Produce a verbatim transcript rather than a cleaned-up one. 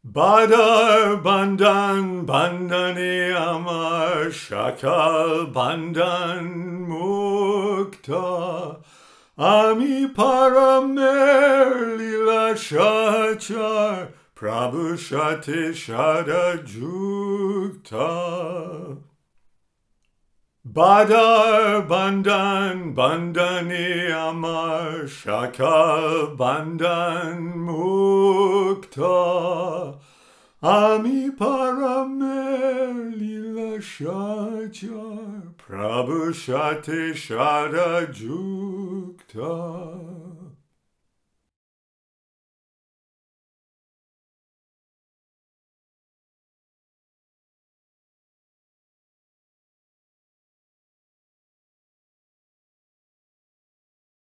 বাদার বান্দান বান্দানে আমার সকাল বান্দান মুক্ত আমি পরমের লীলা সহচর প্রভুর সাথে সদা যুক্ত বাদার বান্দান বান্দানে আমার সকাল বান্দান মুক্ত আমি পরমের লীলা সহচর প্রভুর সাথে সদা যুক্ত